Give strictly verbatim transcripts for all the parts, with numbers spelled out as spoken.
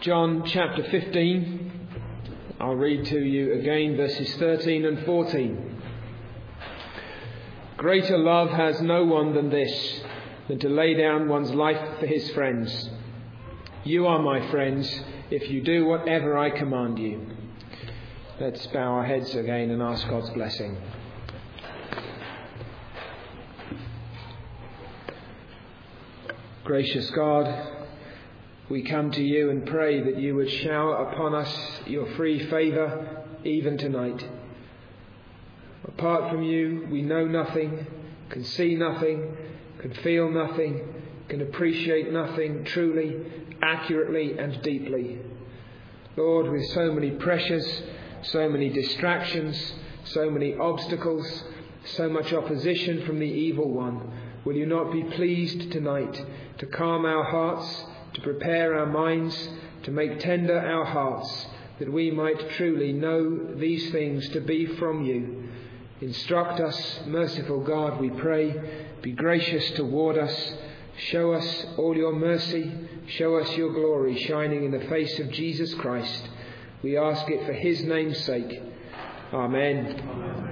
John chapter fifteen. I'll read to you again verses thirteen and fourteen. Greater love has no one than this, than to lay down one's life for his friends. You are my friends if you do whatever I command you. Let's bow our heads again and ask God's blessing. Gracious God, we come to you and pray that you would shower upon us your free favour even tonight. Apart from you, we know nothing, can see nothing, can feel nothing, can appreciate nothing truly, accurately and deeply. Lord, with so many pressures, so many distractions, so many obstacles, so much opposition from the evil one, will you not be pleased tonight to calm our hearts, to prepare our minds, to make tender our hearts, that we might truly know these things to be from you. Instruct us, merciful God, we pray. Be gracious toward us. Show us all your mercy. Show us your glory shining in the face of Jesus Christ. We ask it for his name's sake. Amen. Amen.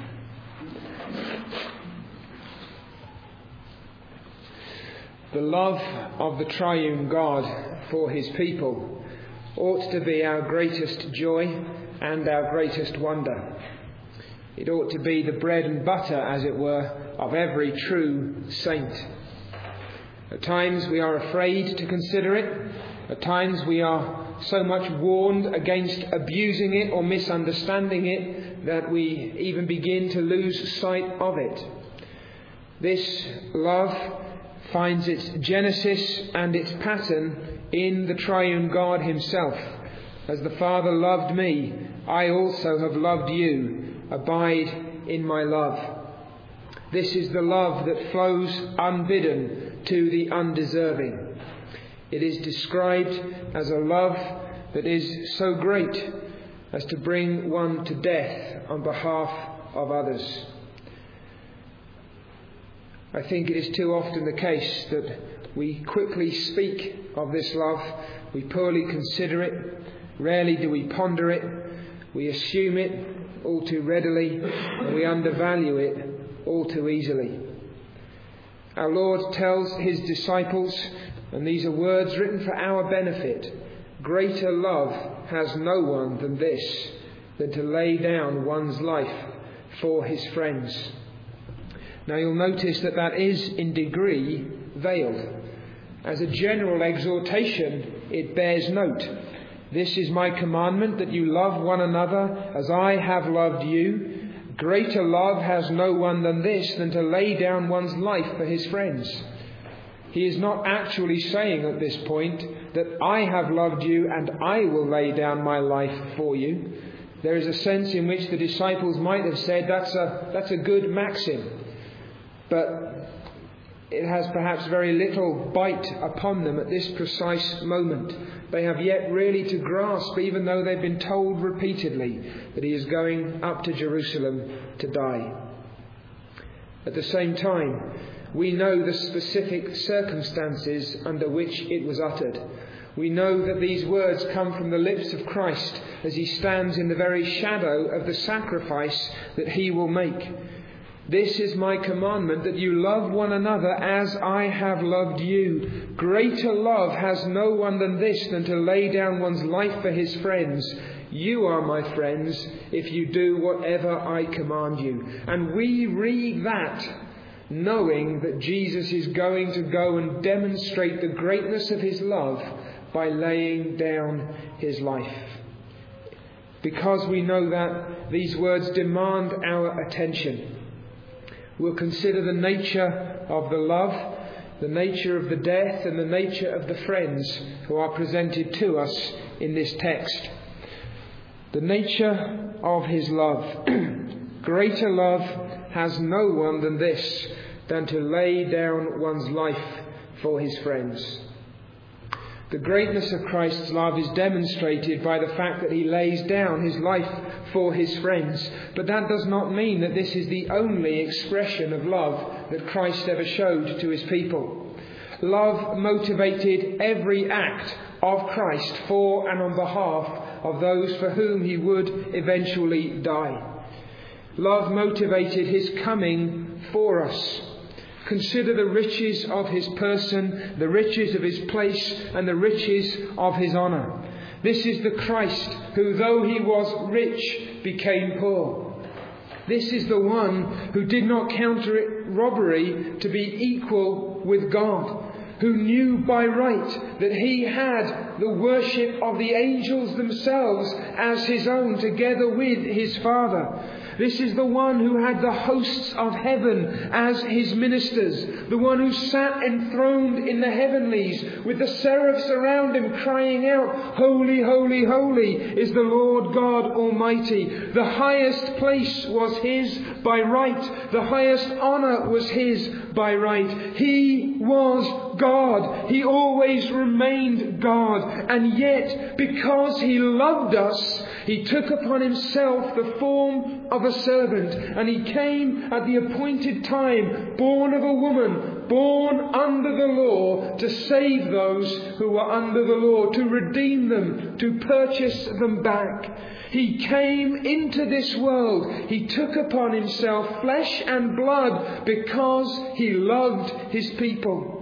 The love of the triune God for his people ought to be our greatest joy and our greatest wonder. It ought to be the bread and butter, as it were, of every true saint. At times we are afraid to consider it. At times we are so much warned against abusing it or misunderstanding it that we even begin to lose sight of it. This love finds its genesis and its pattern in the triune God himself. As the Father loved me, I also have loved you. Abide in my love. This is the love that flows unbidden to the undeserving. It is described as a love that is so great as to bring one to death on behalf of others. I think it is too often the case that we quickly speak of this love, we poorly consider it, rarely do we ponder it, we assume it all too readily, and we undervalue it all too easily. Our Lord tells his disciples, and these are words written for our benefit, greater love has no one than this, than to lay down one's life for his friends. Now you'll notice that that is in degree veiled. As a general exhortation, it bears note. This is my commandment, that you love one another as I have loved you. Greater love has no one than this, than to lay down one's life for his friends. He is not actually saying at this point that I have loved you and I will lay down my life for you. There is a sense in which the disciples might have said that's a, that's a good maxim. But it has perhaps very little bite upon them at this precise moment. They have yet really to grasp, even though they've been told repeatedly, that he is going up to Jerusalem to die. At the same time, we know the specific circumstances under which it was uttered. We know that these words come from the lips of Christ as he stands in the very shadow of the sacrifice that he will make. This is my commandment, that you love one another as I have loved you. Greater love has no one than this, than to lay down one's life for his friends. You are my friends if you do whatever I command you. And we read that knowing that Jesus is going to go and demonstrate the greatness of his love by laying down his life. Because we know that, these words demand our attention. We'll consider the nature of the love, the nature of the death, and the nature of the friends who are presented to us in this text. The nature of his love. Greater love has no one than this, than to lay down one's life for his friends. The greatness of Christ's love is demonstrated by the fact that he lays down his life for his friends. But that does not mean that this is the only expression of love that Christ ever showed to his people. Love motivated every act of Christ for and on behalf of those for whom he would eventually die. Love motivated his coming for us. Consider the riches of his person, the riches of his place, and the riches of his honour. This is the Christ who, though he was rich, became poor. This is the one who did not count it robbery to be equal with God, who knew by right that he had the worship of the angels themselves as his own, together with his Father. This is the one who had the hosts of heaven as his ministers, the one who sat enthroned in the heavenlies with the seraphs around him crying out, "Holy, holy, holy is the Lord God Almighty." The highest place was his by right. The highest honour was his by right. He was God. He always remained God. And yet, because he loved us, he took upon himself the form of a servant, and he came at the appointed time, born of a woman, born under the law, to save those who were under the law, to redeem them, to purchase them back. He came into this world. He took upon himself flesh and blood because he loved his people.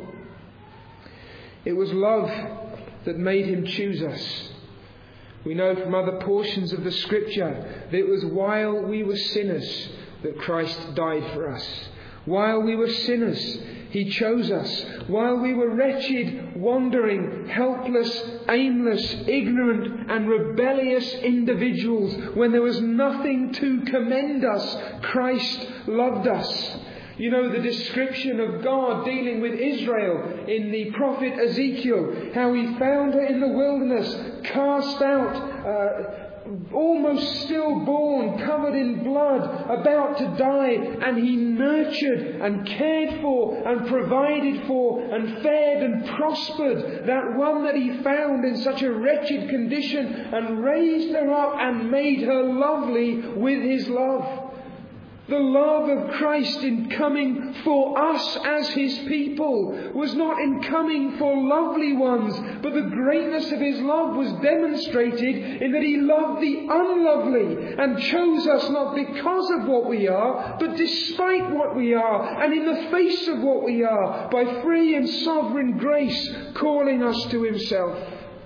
It was love that made him choose us. We know from other portions of the Scripture that it was while we were sinners that Christ died for us. While we were sinners, he chose us. While we were wretched, wandering, helpless, aimless, ignorant and rebellious individuals, when there was nothing to commend us, Christ loved us. You know the description of God dealing with Israel in the prophet Ezekiel, how he found her in the wilderness, cast out, uh, almost stillborn, covered in blood, about to die, and he nurtured and cared for and provided for and fed and prospered that one that he found in such a wretched condition, and raised her up and made her lovely with his love. The love of Christ in coming for us as his people was not in coming for lovely ones, but the greatness of his love was demonstrated in that he loved the unlovely and chose us not because of what we are, but despite what we are, and in the face of what we are, by free and sovereign grace calling us to himself.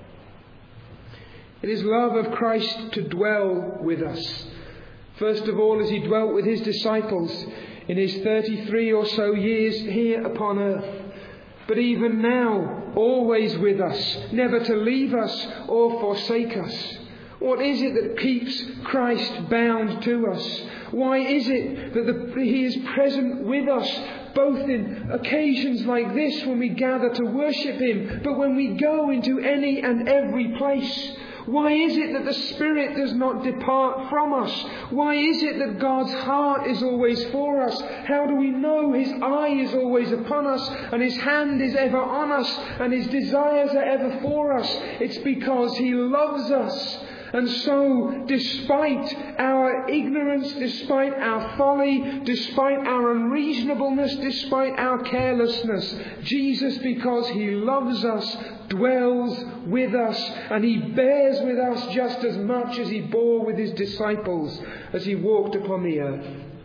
It is love of Christ to dwell with us. First of all, as he dwelt with his disciples in his thirty-three or so years here upon earth. But even now, always with us, never to leave us or forsake us. What is it that keeps Christ bound to us? Why is it that the, he is present with us, both in occasions like this when we gather to worship him, but when we go into any and every place? Why is it that the Spirit does not depart from us? Why is it that God's heart is always for us? How do we know his eye is always upon us, and his hand is ever on us, and his desires are ever for us? It's because he loves us. And so, despite our ignorance, despite our folly, despite our unreasonableness, despite our carelessness, Jesus, because he loves us, dwells with us, and he bears with us just as much as he bore with his disciples as he walked upon the earth.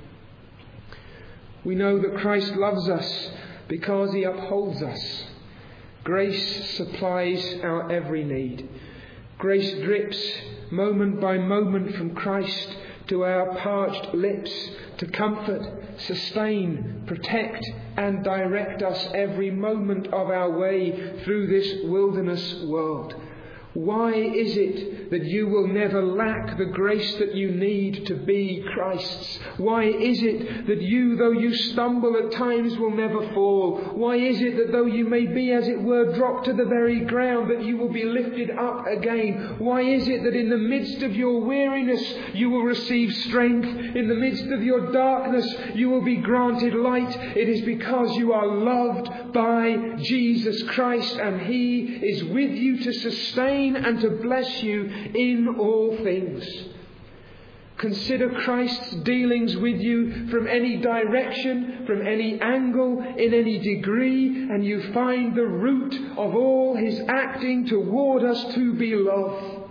We know that Christ loves us because he upholds us. Grace supplies our every need. Grace drips moment by moment from Christ to our parched lips to comfort, sustain, protect and direct us every moment of our way through this wilderness world. Why is it that you will never lack the grace that you need to be Christ's? Why is it that you, though you stumble at times, will never fall? Why is it that though you may be, as it were, dropped to the very ground, that you will be lifted up again? Why is it that in the midst of your weariness you will receive strength? In the midst of your darkness you will be granted light. It is because you are loved by Jesus Christ, and he is with you to sustain and to bless you in all things. Consider Christ's dealings with you from any direction, from any angle, in any degree, and you find the root of all his acting toward us to be love.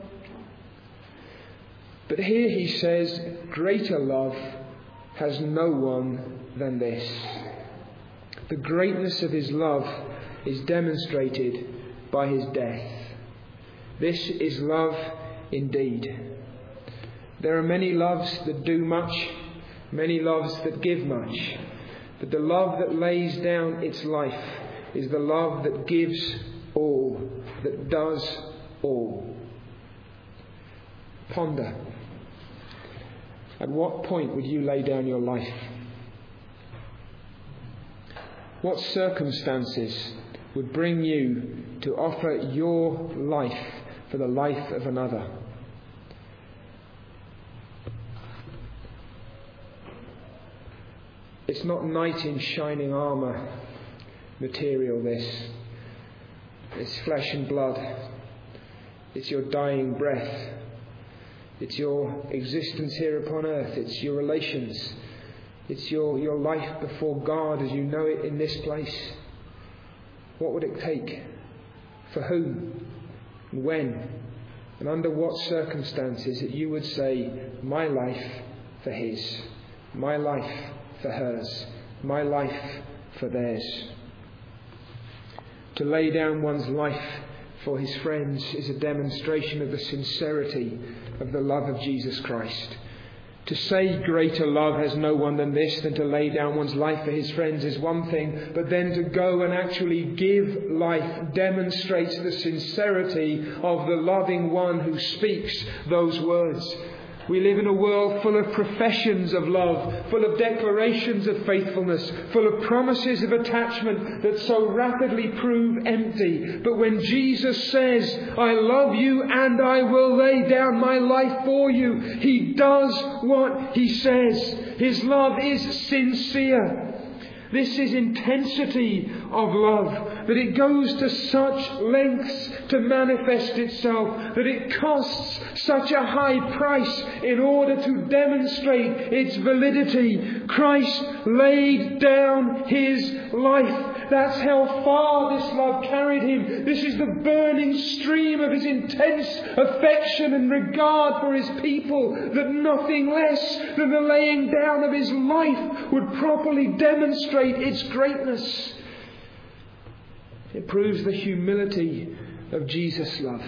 But here he says, greater love has no one than this. The greatness of his love is demonstrated by his death. This is love indeed. There are many loves that do much, many loves that give much. But the love that lays down its life is the love that gives all, that does all. Ponder. At what point would you lay down your life? What circumstances would bring you to offer your life for the life of another? It's not knight in shining armour material, this. It's flesh and blood. It's your dying breath. It's your existence here upon earth. It's your relations. It's your, your life before God as you know it in this place. What would it take? For whom? And when? And under what circumstances that you would say, my life for his, my life for hers, my life for theirs. To lay down one's life for his friends is a demonstration of the sincerity of the love of Jesus Christ. To say greater love has no one than this, than to lay down one's life for his friends, is one thing, but then to go and actually give life demonstrates the sincerity of the loving one who speaks those words. We live in a world full of professions of love, full of declarations of faithfulness, full of promises of attachment that so rapidly prove empty. But when Jesus says, I love you and I will lay down my life for you, he does what he says. His love is sincere. This is intensity of love, that it goes to such lengths to manifest itself, that it costs such a high price in order to demonstrate its validity. Christ laid down his life. That's how far this love carried him. This is the burning stream of his intense affection and regard for his people, that nothing less than the laying down of his life would properly demonstrate its greatness. It proves the humility of Jesus' love.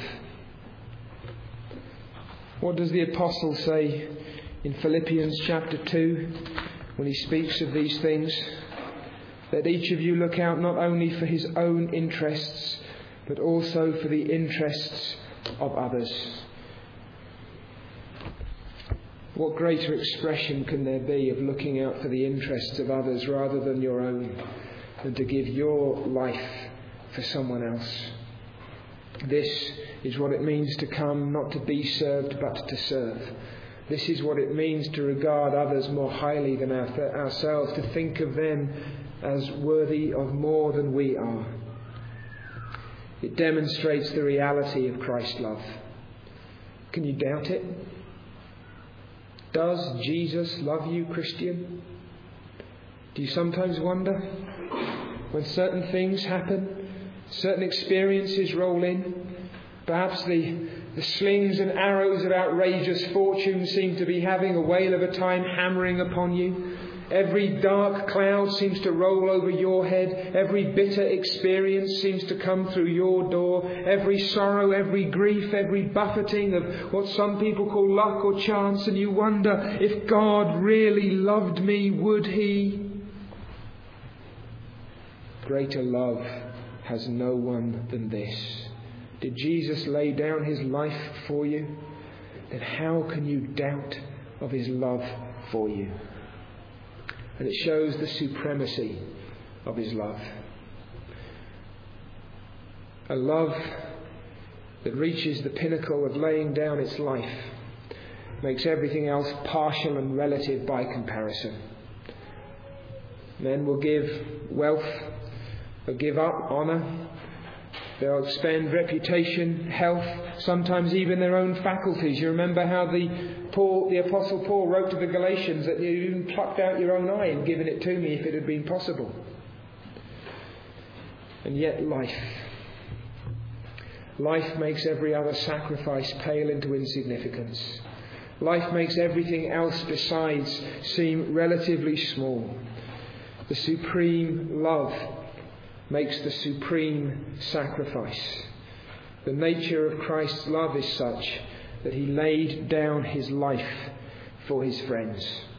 What does the apostle say in Philippians chapter two when he speaks of these things? Let each of you look out not only for his own interests, but also for the interests of others. What greater expression can there be of looking out for the interests of others rather than your own, than to give your life for someone else? This is what it means to come not to be served but to serve. This is what it means to regard others more highly than our, ourselves, to think of them as worthy of more than we are. It demonstrates the reality of Christ's love. Can you doubt it? Does Jesus love you, Christian? Do you sometimes wonder when certain things happen, certain experiences roll in? Perhaps the, the slings and arrows of outrageous fortune seem to be having a whale of a time hammering upon you. Every dark cloud seems to roll over your head. Every bitter experience seems to come through your door. Every sorrow, every grief, every buffeting of what some people call luck or chance. And you wonder, if God really loved me, would he? Greater love has no one than this. Did Jesus lay down his life for you? Then how can you doubt of his love for you? And it shows the supremacy of his love. A love that reaches the pinnacle of laying down its life makes everything else partial and relative by comparison. Men will give wealth, or give up honour, They'll expend reputation, health, sometimes even their own faculties. You remember how the Paul, the Apostle Paul wrote to the Galatians that you even plucked out your own eye and given it to me if it had been possible. And yet life. Life makes every other sacrifice pale into insignificance. Life makes everything else besides seem relatively small. The supreme love makes the supreme sacrifice. The nature of Christ's love is such that he laid down his life for his friends.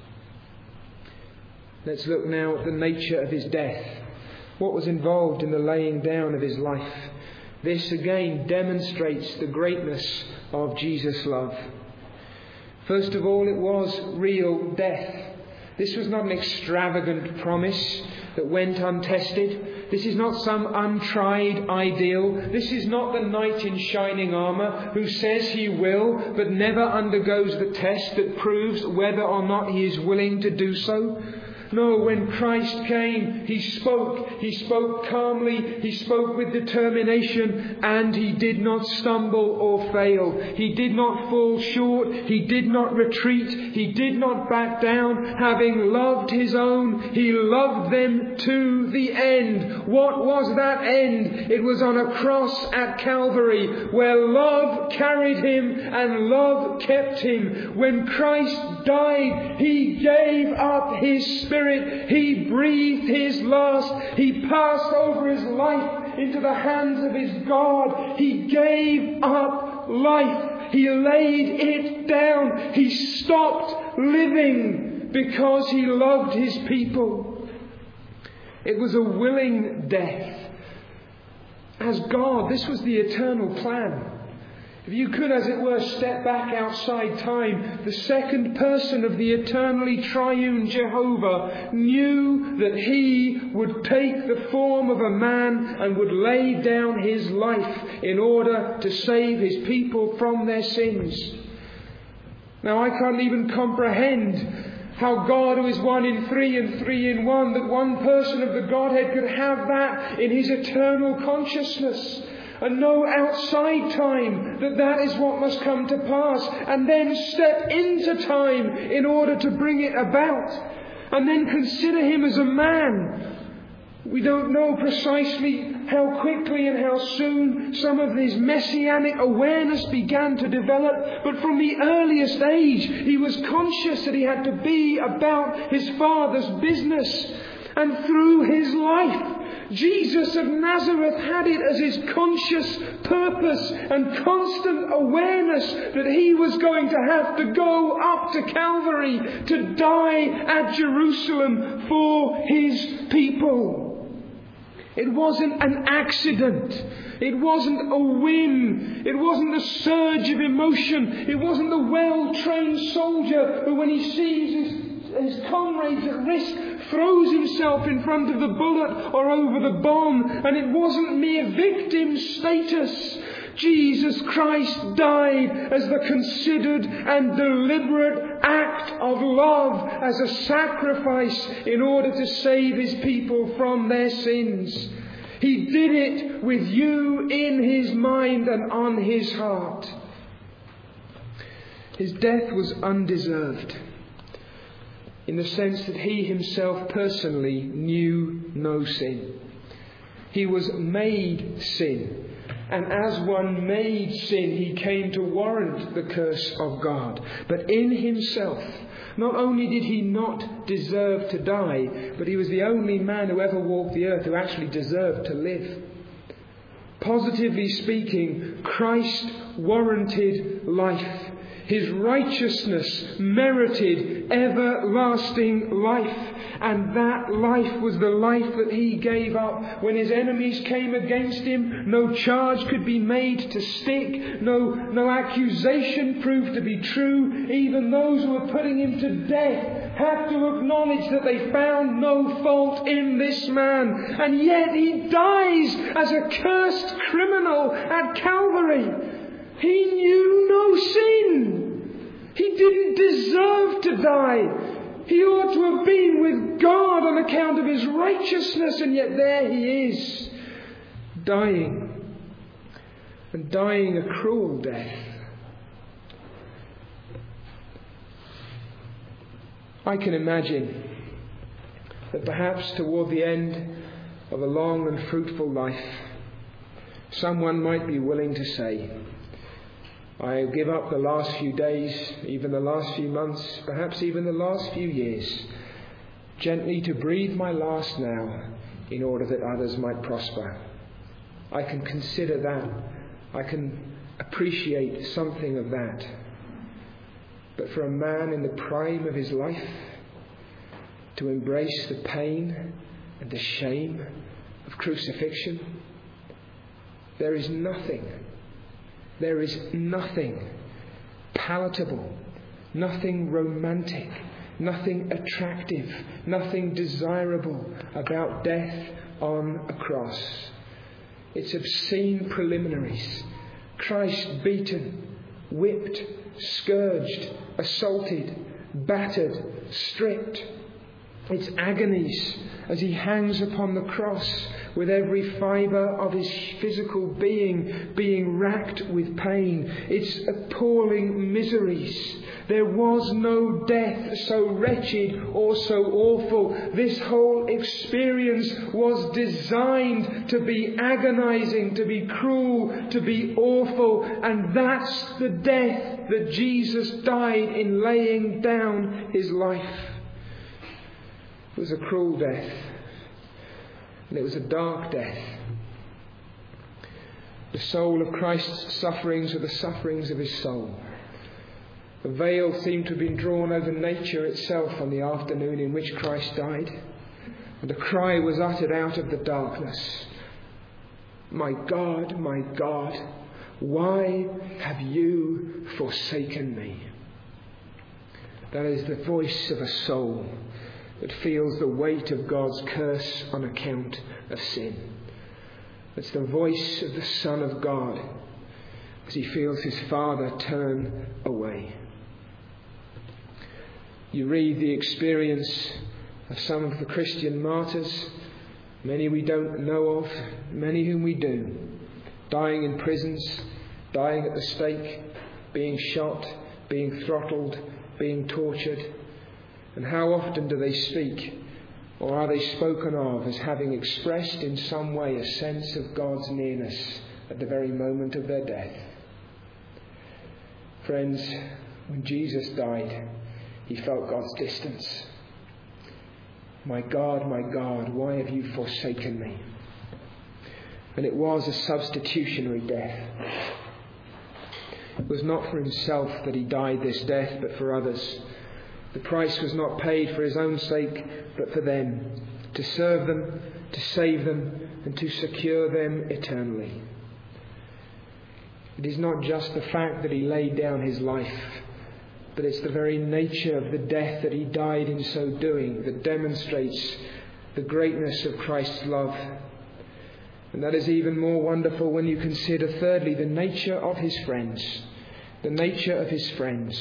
Let's look now at the nature of his death. What was involved in the laying down of his life? This again demonstrates the greatness of Jesus' love. First of all, it was real death. This was not an extravagant promise that went untested. This is not some untried ideal. This is not the knight in shining armour who says he will but never undergoes the test that proves whether or not he is willing to do so. No, when Christ came, he spoke. He spoke calmly. He spoke with determination. And he did not stumble or fail. He did not fall short. He did not retreat. He did not back down. Having loved his own, he loved them to the end. What was that end? It was on a cross at Calvary, where love carried him and love kept him. When Christ died, he gave up his spirit. He breathed his last. He passed over his life into the hands of his God. He gave up life. He laid it down. He stopped living because he loved his people. It was a willing death. As God, this was the eternal plan. If you could, as it were, step back outside time, the second person of the eternally triune Jehovah knew that he would take the form of a man and would lay down his life in order to save his people from their sins. Now, I can't even comprehend how God, who is one in three and three in one, that one person of the Godhead could have that in his eternal consciousness. And know outside time that that is what must come to pass. And then step into time in order to bring it about. And then consider him as a man. We don't know precisely how quickly and how soon some of this messianic awareness began to develop. But from the earliest age, he was conscious that he had to be about his Father's business. And through his life, Jesus of Nazareth had it as his conscious purpose and constant awareness that he was going to have to go up to Calvary to die at Jerusalem for his people. It wasn't an accident. It wasn't a whim. It wasn't a surge of emotion. It wasn't the well-trained soldier who, when he sees his his comrades at risk, throws himself in front of the bullet or over the bomb. And it wasn't mere victim status. Jesus Christ died as the considered and deliberate act of love, as a sacrifice in order to save his people from their sins. He did it with you in his mind and on his heart. His death was undeserved, in the sense that he himself personally knew no sin. He was made sin. And as one made sin, he came to warrant the curse of God. But in himself, not only did he not deserve to die, but he was the only man who ever walked the earth who actually deserved to live. Positively speaking, Christ warranted life. His righteousness merited everlasting life. And that life was the life that he gave up. When his enemies came against him, no charge could be made to stick. No, no accusation proved to be true. Even those who were putting him to death had to acknowledge that they found no fault in this man. And yet he dies as a cursed criminal at Calvary. He knew no sin. He didn't deserve to die. He ought to have been with God on account of his righteousness, and yet there he is, dying and dying a cruel death. I can imagine that perhaps toward the end of a long and fruitful life, someone might be willing to say, I give up the last few days, even the last few months, perhaps even the last few years, gently to breathe my last now in order that others might prosper. I can consider that. I can appreciate something of that. But for a man in the prime of his life to embrace the pain and the shame of crucifixion, there is nothing, there is nothing palatable, nothing romantic, nothing attractive, nothing desirable about death on a cross. Its obscene preliminaries. Christ beaten, whipped, scourged, assaulted, battered, stripped. Its agonies as he hangs upon the cross with every fibre of his physical being being racked with pain. Its appalling miseries. There was no death so wretched or so awful. This whole experience was designed to be agonizing, to be cruel, to be awful. And that's the death that Jesus died in, laying down his life. It was a cruel death. And it was a dark death. The soul of Christ's sufferings were the sufferings of his soul. A veil seemed to have been drawn over nature itself on the afternoon in which Christ died. And a cry was uttered out of the darkness. My God, my God, why have you forsaken me? That is the voice of a soul that feels the weight of God's curse on account of sin. It's the voice of the Son of God as he feels his Father turn away. You read the experience of some of the Christian martyrs, many we don't know of, many whom we do, dying in prisons, dying at the stake, being shot, being throttled, being tortured. And how often do they speak, or are they spoken of as having expressed in some way a sense of God's nearness at the very moment of their death? Friends, when Jesus died, he felt God's distance. My God, my God, why have you forsaken me? And it was a substitutionary death. It was not for himself that he died this death, but for others. The price was not paid for his own sake, but for them, to serve them, to save them, and to secure them eternally. It is not just the fact that he laid down his life, but it's the very nature of the death that he died in so doing that demonstrates the greatness of Christ's love. And that is even more wonderful when you consider, thirdly, the nature of his friends. The nature of his friends.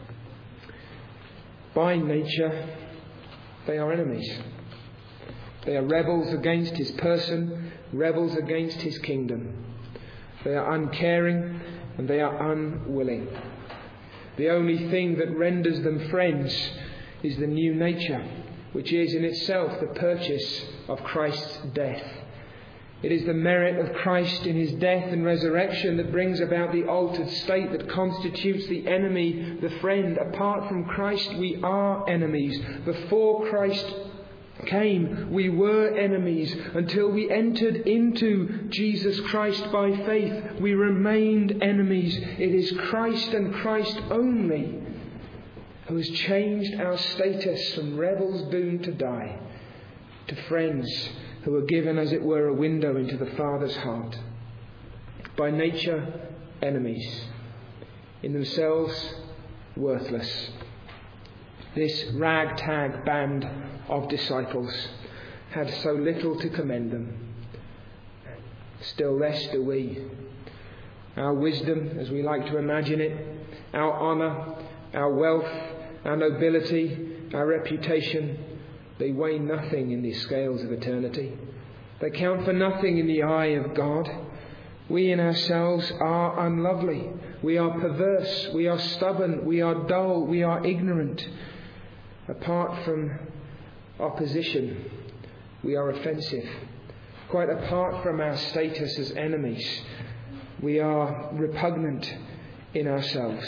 By nature, they are enemies. They are rebels against his person, rebels against his kingdom. They are uncaring and they are unwilling. The only thing that renders them friends is the new nature, which is in itself the purchase of Christ's death. It is the merit of Christ in his death and resurrection that brings about the altered state that constitutes the enemy, the friend. Apart from Christ, we are enemies. Before Christ came, we were enemies. Until we entered into Jesus Christ by faith, we remained enemies. It is Christ and Christ only who has changed our status from rebels doomed to die to friends who are given, as it were, a window into the Father's heart. By nature, enemies. In themselves, worthless. This ragtag band of disciples had so little to commend them. Still less do we. Our wisdom, as we like to imagine it, our honour, our wealth, our nobility, our reputation, they weigh nothing in the scales of eternity. They count for nothing in the eye of God. We in ourselves are unlovely. We are perverse. We are stubborn. We are dull. We are ignorant. Apart from opposition, we are offensive. Quite apart from our status as enemies, we are repugnant in ourselves.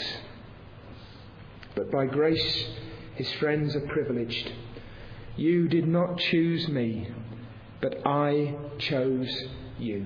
But by grace, his friends are privileged. You did not choose me, but I chose you.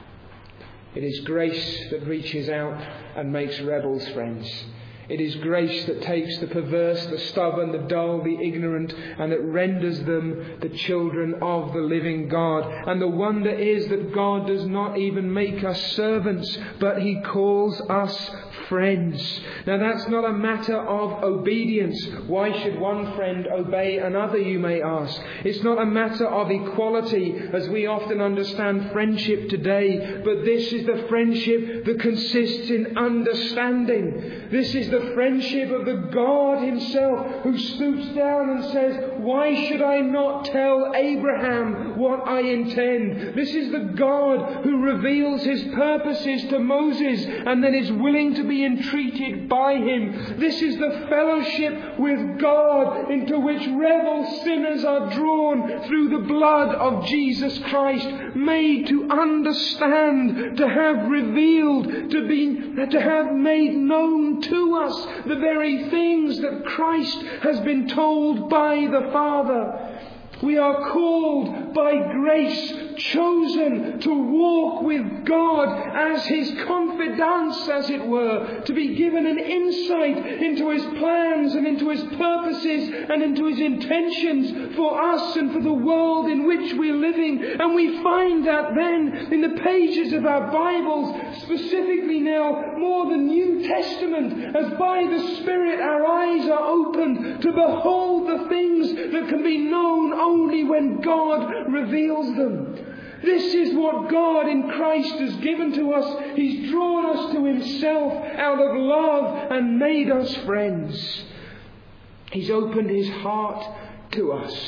It is grace that reaches out and makes rebels friends. It is grace that takes the perverse, the stubborn, the dull, the ignorant, and that renders them the children of the living God. And the wonder is that God does not even make us servants, but he calls us friends. Now that's not a matter of obedience. Why should one friend obey another, you may ask? It's not a matter of equality as we often understand friendship today, but this is the friendship that consists in understanding. This is the friendship of the God himself who stoops down and says, why should I not tell Abraham what I intend? This is the God who reveals his purposes to Moses and then is willing to be entreated by him. This is the fellowship with God into which rebel sinners are drawn through the blood of Jesus Christ, made to understand, to have revealed, to be, to have made known to us the very things that Christ has been told by the Father. We are called by grace, chosen to walk with God as his confidants, as it were, to be given an insight into his plans and into his purposes and into his intentions for us and for the world in which we're living. And we find that then in the pages of our Bibles, specifically now more the New Testament, as by the Spirit our eyes are opened to behold the things that can be known only when God reveals them. This is what God in Christ has given to us. He's drawn us to himself out of love and made us friends. He's opened his heart to us,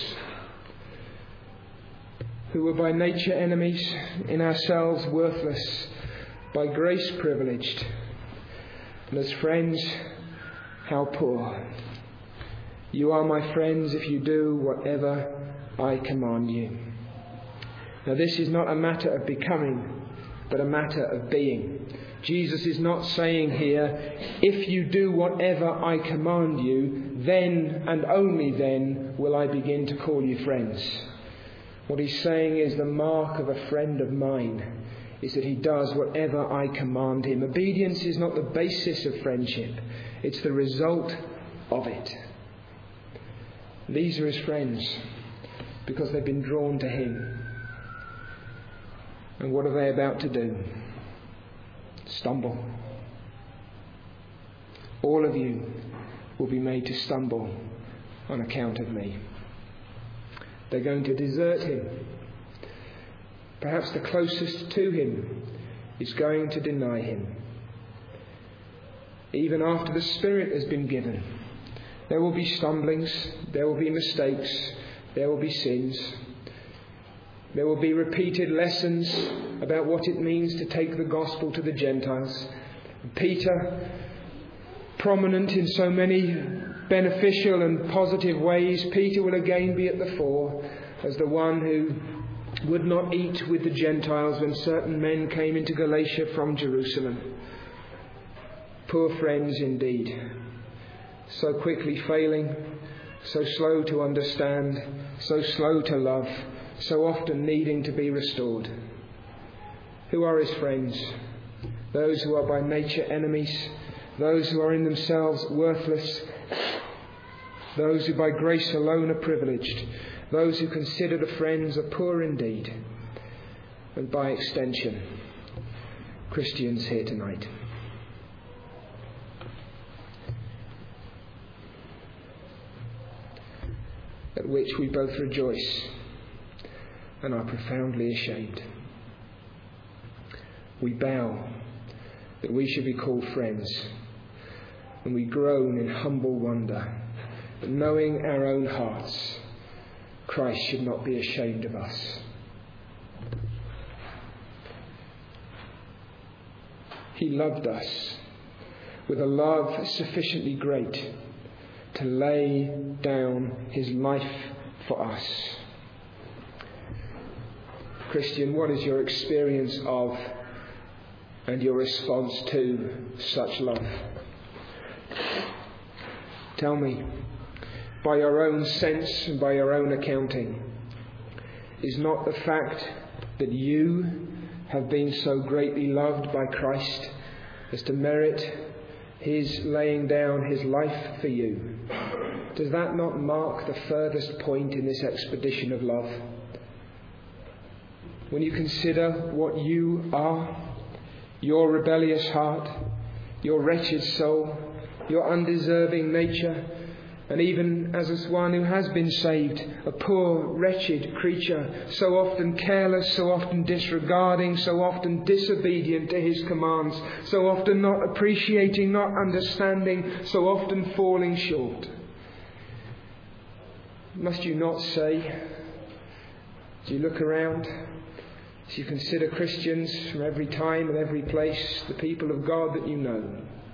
who were by nature enemies, in ourselves worthless, by grace privileged, and as friends, how poor. You are my friends if you do whatever I command you. Now this is not a matter of becoming, but a matter of being. Jesus is not saying here, if you do whatever I command you, then and only then will I begin to call you friends. What he's saying is the mark of a friend of mine is that he does whatever I command him. Obedience is not the basis of friendship, it's the result of it. These are his friends because they've been drawn to him. And what are they about to do? Stumble. All of you will be made to stumble on account of me. They're going to desert him. Perhaps the closest to him is going to deny him. Even after the Spirit has been given, there will be stumblings, there will be mistakes, there will be sins. There will be repeated lessons about what it means to take the gospel to the Gentiles. Peter, prominent in so many beneficial and positive ways, Peter will again be at the fore as the one who would not eat with the Gentiles when certain men came into Galatia from Jerusalem. Poor friends indeed. So quickly failing, so slow to understand, so slow to love, so often needing to be restored. Who are his friends? Those who are by nature enemies, those who are in themselves worthless, those who by grace alone are privileged, those who consider the friends are poor indeed, and by extension, Christians here tonight. At which we both rejoice and are profoundly ashamed. We bow that we should be called friends, and we groan in humble wonder that, knowing our own hearts, Christ should not be ashamed of us. He loved us with a love sufficiently great to lay down his life for us. Christian, what is your experience of and your response to such love? Tell me, by your own sense and by your own accounting, is not the fact that you have been so greatly loved by Christ as to merit his laying down his life for you, does that not mark the furthest point in this expedition of love? When you consider what you are, your rebellious heart, your wretched soul, your undeserving nature, and even as one who has been saved, a poor, wretched creature, so often careless, so often disregarding, so often disobedient to his commands, so often not appreciating, not understanding, so often falling short. Must you not say, as you look around, as you consider Christians from every time and every place, the people of God that you know,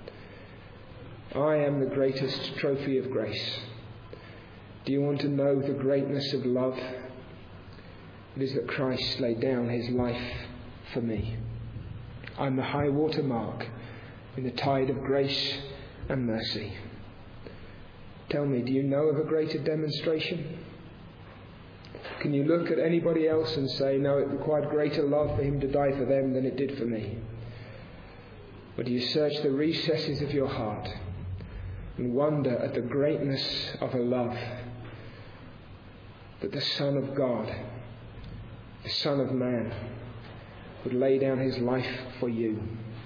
I am the greatest trophy of grace. Do you want to know the greatness of love? It is that Christ laid down his life for me. I'm the high water mark in the tide of grace and mercy. Tell me, do you know of a greater demonstration? Can you look at anybody else and say, no, it required greater love for him to die for them than it did for me? Or do you search the recesses of your heart and wonder at the greatness of a love that the Son of God, the Son of Man, would lay down his life for you?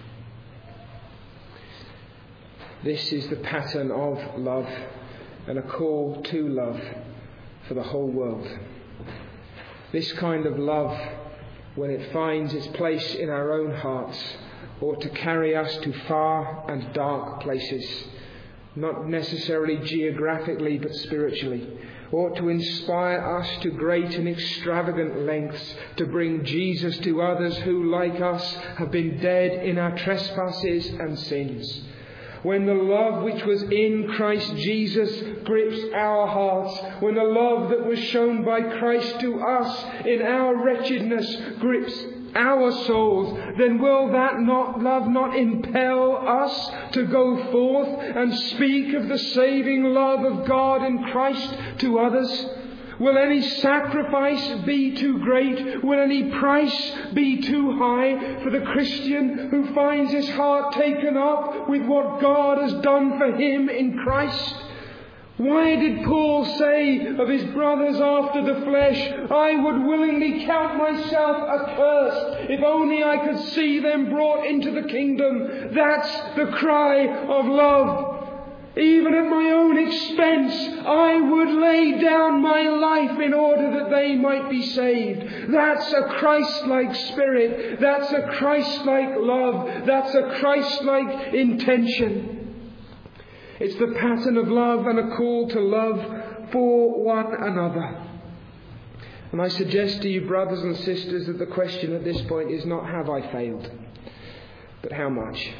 This is the pattern of love and a call to love for the whole world. This kind of love, when it finds its place in our own hearts, ought to carry us to far and dark places, not necessarily geographically but spiritually, ought to inspire us to great and extravagant lengths to bring Jesus to others who, like us, have been dead in our trespasses and sins. When the love which was in Christ Jesus grips our hearts, when the love that was shown by Christ to us in our wretchedness grips our souls, then will that not love not impel us to go forth and speak of the saving love of God in Christ to others? Will any sacrifice be too great? Will any price be too high for the Christian who finds his heart taken up with what God has done for him in Christ? Why did Paul say of his brothers after the flesh, I would willingly count myself accursed if only I could see them brought into the kingdom? That's the cry of love. Even at my own expense, I would lay down my life in order that they might be saved. That's a Christ-like spirit. That's a Christ-like love. That's a Christ-like intention. It's the pattern of love and a call to love for one another. And I suggest to you, brothers and sisters, that the question at this point is not have I failed, but how much?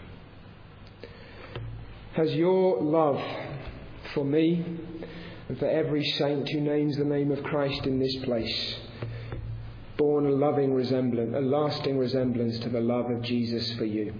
Has your love for me and for every saint who names the name of Christ in this place borne a loving resemblance, a lasting resemblance to the love of Jesus for you?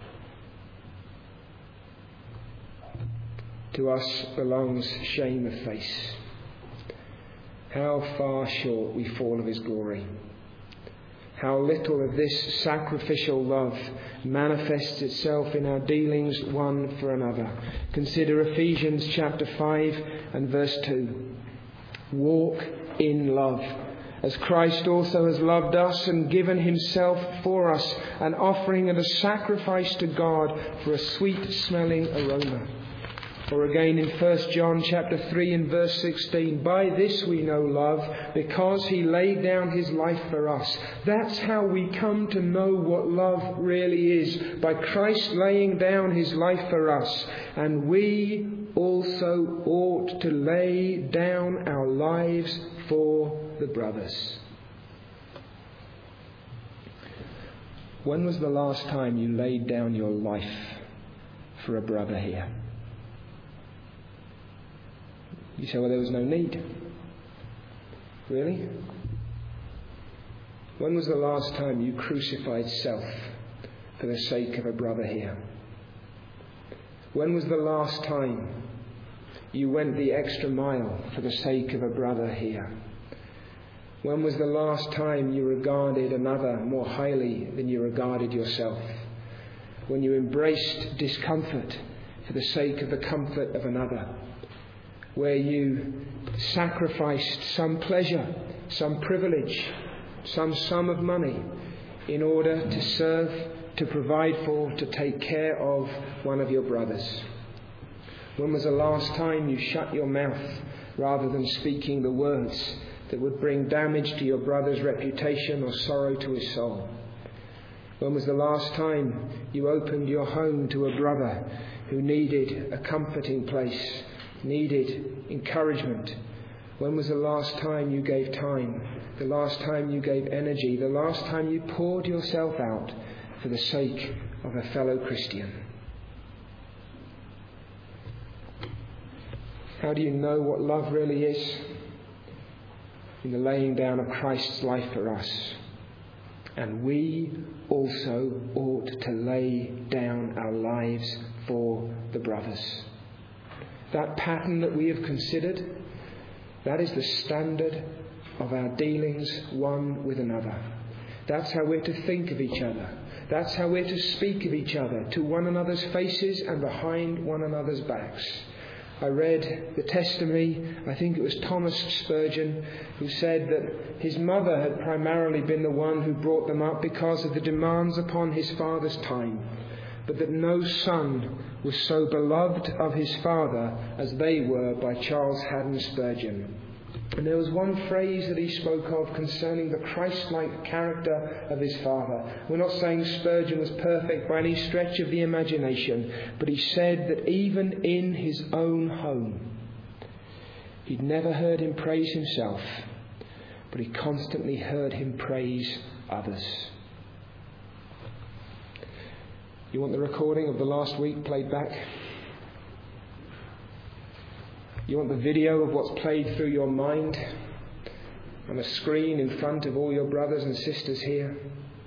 To us belongs shame of face. How far short we fall of his glory. How little of this sacrificial love manifests itself in our dealings one for another. Consider Ephesians chapter five and verse two. Walk in love, as Christ also has loved us and given himself for us, an offering and a sacrifice to God for a sweet-smelling aroma. Or again in First John chapter three and verse sixteen, by this we know love, because he laid down his life for us. That's how we come to know what love really is, by Christ laying down his life for us. And we also ought to lay down our lives for the brothers. When was the last time you laid down your life for a brother here? You say, well, there was no need. Really? When was the last time you crucified self for the sake of a brother here? When was the last time you went the extra mile for the sake of a brother here? When was the last time you regarded another more highly than you regarded yourself? When you embraced discomfort for the sake of the comfort of another? Where you sacrificed some pleasure, some privilege, some sum of money in order to serve, to provide for, to take care of one of your brothers? When was the last time you shut your mouth rather than speaking the words that would bring damage to your brother's reputation or sorrow to his soul? When was the last time you opened your home to a brother who needed a comforting place, needed encouragement? When was the last time you gave time, the last time you gave energy, the last time you poured yourself out for the sake of a fellow Christian? How do you know what love really is? In the laying down of Christ's life for us. And we also ought to lay down our lives for the brothers. That pattern that we have considered, that is the standard of our dealings one with another. That's how we're to think of each other. That's how we're to speak of each other, to one another's faces and behind one another's backs. I read the testimony, I think it was Thomas Spurgeon, who said that his mother had primarily been the one who brought them up because of the demands upon his father's time, but that no son was so beloved of his father as they were by Charles Haddon Spurgeon. And there was one phrase that he spoke of concerning the Christ-like character of his father. We're not saying Spurgeon was perfect by any stretch of the imagination, but he said that even in his own home, he'd never heard him praise himself, but he constantly heard him praise others. You want the recording of the last week played back? You want the video of what's played through your mind on a screen in front of all your brothers and sisters here?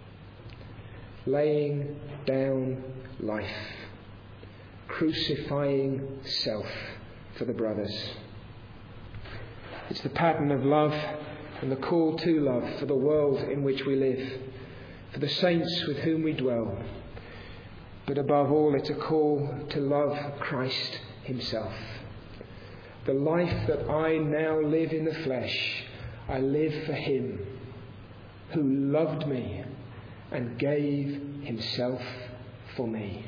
Laying down life, crucifying self for the brothers. It's the pattern of love and the call to love for the world in which we live, for the saints with whom we dwell. But above all, it's a call to love Christ himself. The life that I now live in the flesh, I live for him who loved me and gave himself for me.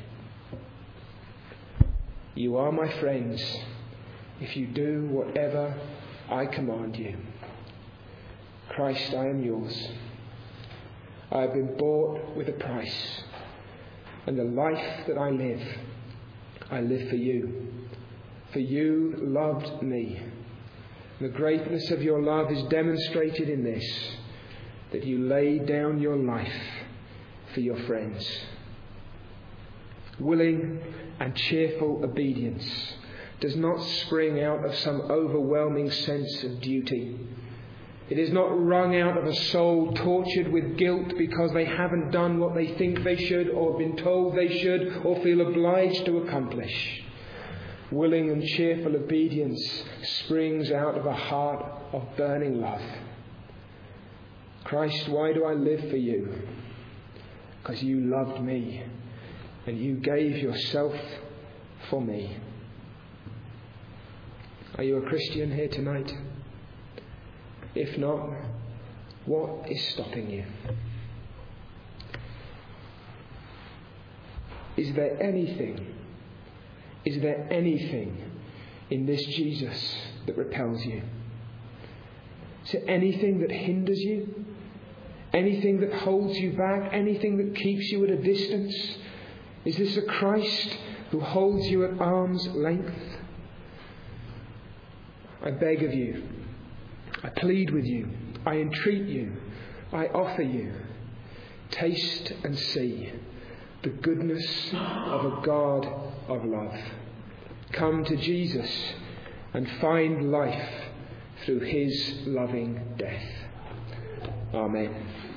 You are my friends if you do whatever I command you. Christ, I am yours. I have been bought with a price, and the life that I live, I live for you. For you loved me. The greatness of your love is demonstrated in this, that you laid down your life for your friends. Willing and cheerful obedience does not spring out of some overwhelming sense of duty. It is not wrung out of a soul tortured with guilt because they haven't done what they think they should, or been told they should, or feel obliged to accomplish. Willing and cheerful obedience springs out of a heart of burning love. Christ, why do I live for you? Because you loved me and you gave yourself for me. Are you a Christian here tonight? If not, what is stopping you? Is there anything Is there anything in this Jesus that repels you? Is there anything that hinders you? Anything that holds you back? Anything that keeps you at a distance? Is this a Christ who holds you at arm's length? I beg of you. I plead with you. I entreat you. I offer you. Taste and see the goodness of a God of love. Come to Jesus and find life through his loving death. Amen.